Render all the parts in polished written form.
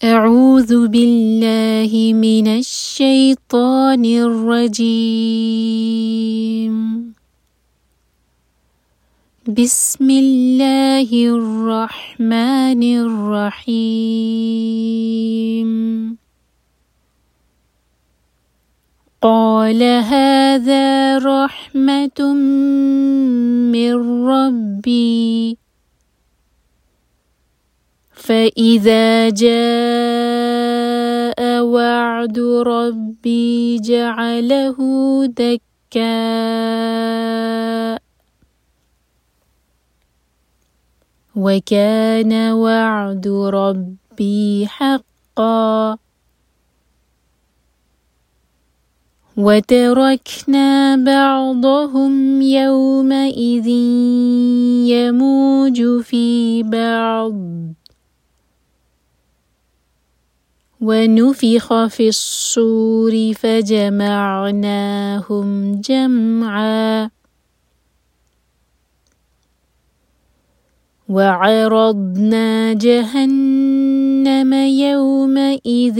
أعوذ بالله من الشيطان الرجيم. بسم الله الرحمن الرحيم. قال هذا رحمة من ربي، فإذا جاء وعد ربي جعله دكا، وكان وعد ربي حقا. وتركنا بعضهم يومئذ يموج في بعض، ونفخ في الصور فجمعناهم جمعا. وعرضنا جهنم يومئذ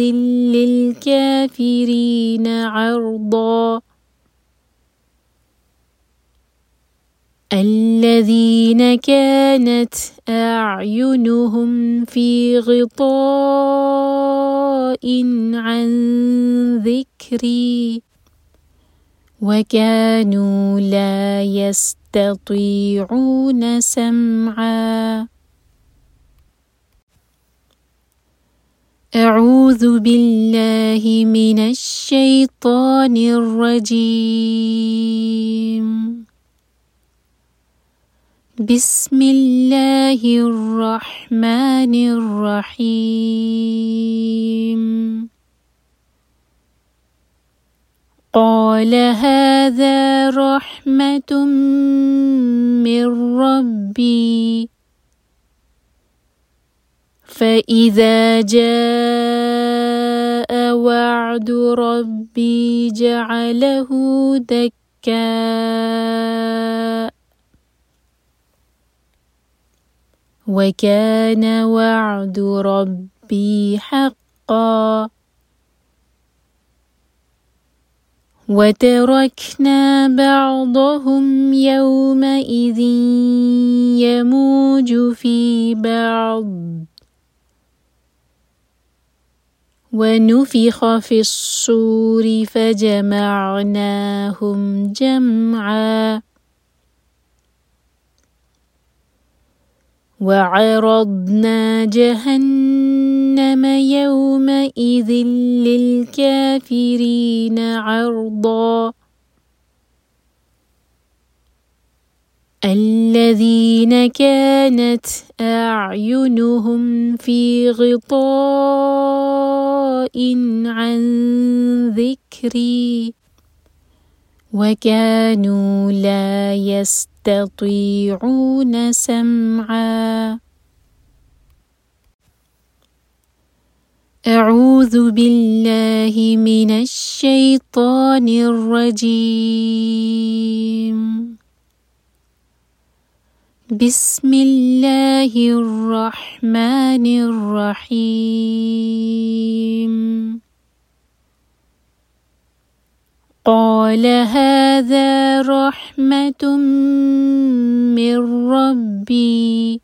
للكافرين عرضا. الذين كانت أعينهم في غطاء عن ذكري، وكانوا لا يستطيعون سمعا. أعوذ بالله من الشيطان الرجيم. بسم الله الرحمن الرحيم. قال هذا رحمة من ربي، فإذا جاء وعد ربي جعله دكا، وكان وعد ربي حقا. وتركنا بعضهم يومئذ يموج في بعض، ونفخ في الصور فجمعناهم جمعا. وعرضنا جهنم يومئذ للكافرين عرضا. الذين كانت أعينهم في غطاء عن ذكري، وكانوا لا يستطيعون سمعا. أعوذ بالله من الشيطان الرجيم. بسم الله الرحمن الرحيم. قال هذا رحمة من ربي،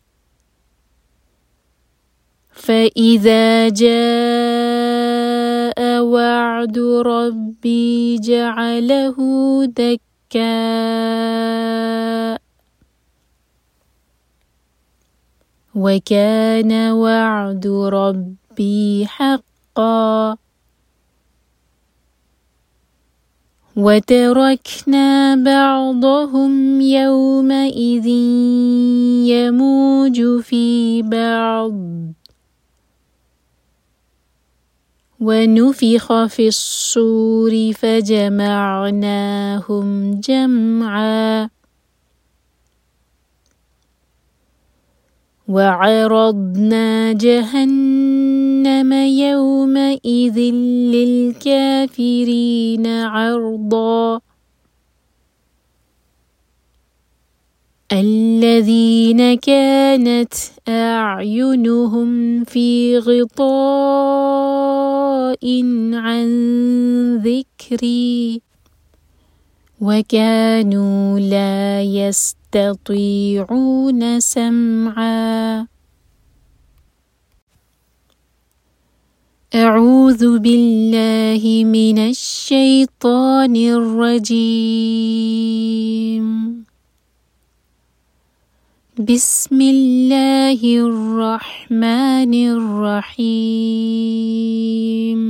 فإذا جاء وعد ربي جعله دكا، وكان وعد ربي حقا. وتركنا بعضهم يومئذ يموج في بعض، ونفخ في الصور فجمعناهم جمعا. وعرضنا جهنم يومئذ للكافرين عرضا. الذين كانت أعينهم في غطاء عن ذكري وكانوا لا يستطيعون سمعا. أعوذ بالله من الشيطان الرجيم. بسم الله الرحمن الرحيم.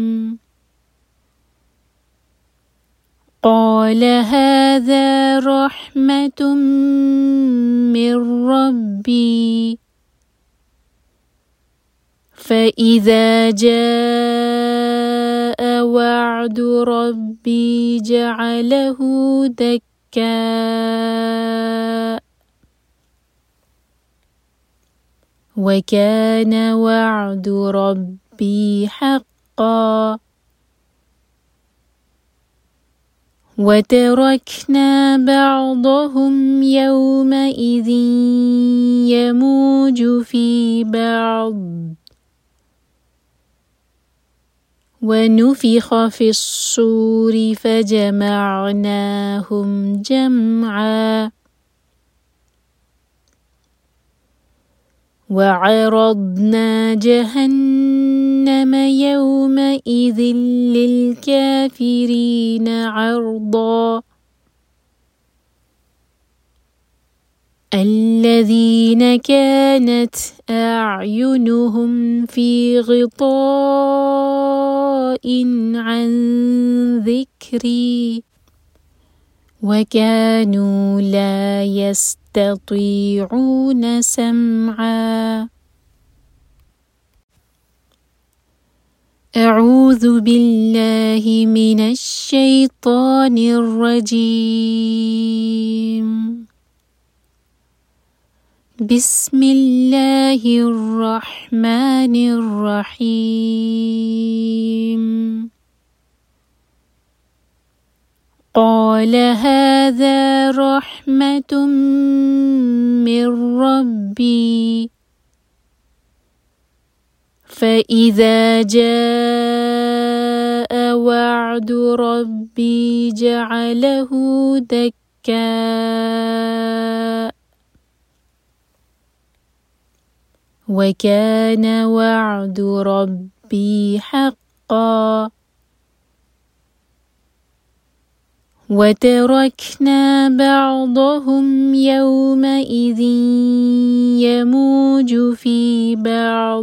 قال هذا رحمة من ربي فإذا جاء وعد ربي جعله دكا وكان وعد ربي حقا. وتركنا بعضهم يومئذ يموج في بعض ونفخ في الصور فجمعناهم جمعا. وعرضنا جهنم يومئذ للكافرين عرضا. الذين كانت أعينهم في غطاء عن ذكري وكانوا لا يستطيعون سمعا. أعوذ بالله من الشيطان الرجيم. بسم الله الرحمن الرحيم. قال هذا رحمة من ربي فإذا جاء وعد ربي جعله دكا وكان وعد ربي حقا. وتركنا بعضهم يومئذ يموج في بعض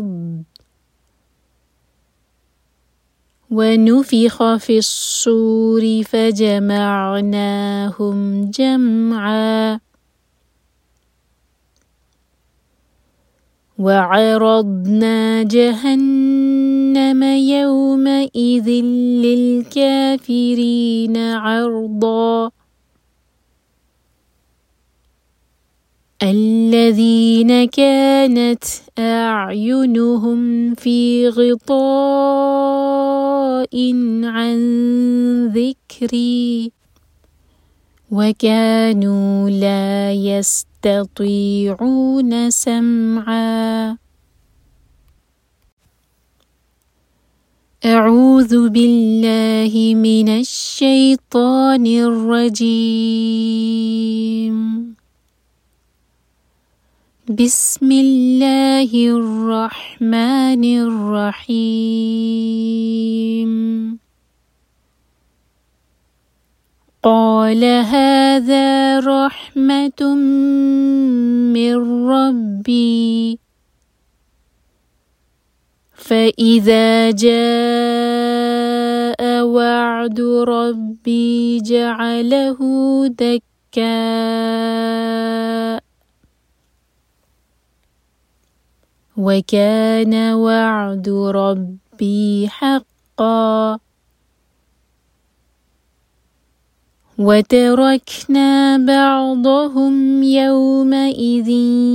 ونفخ في الصور فجمعناهم جمعا. وعرضنا جهنم يومئذ للكافرين عرضا. الذين كانت أعينهم في غطاء عن ذكري وكانوا لا يستطيعون سمعا. أعوذ بالله من الشيطان الرجيم. بسم الله الرحمن الرحيم. قال هذا رحمة من ربي فإذا جاء وعد ربي جعله دكا وكان وعد ربي حقا. وتركنا بعضهم يومئذ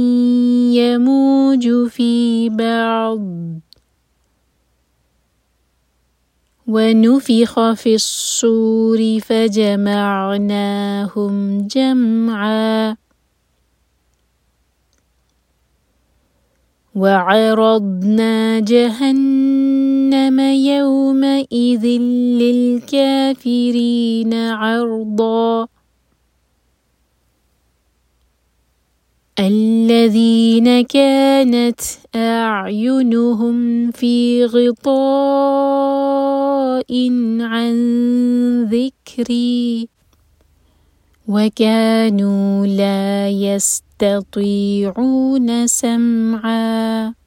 يموج في بعض ونفخ في الصور فجمعناهم جمعا. وعرضنا جهنم يومئذ للكافرين عرضا الذين كانت أعينهم في غطاء عن ذكري وكانوا لا يستطيعون سمعا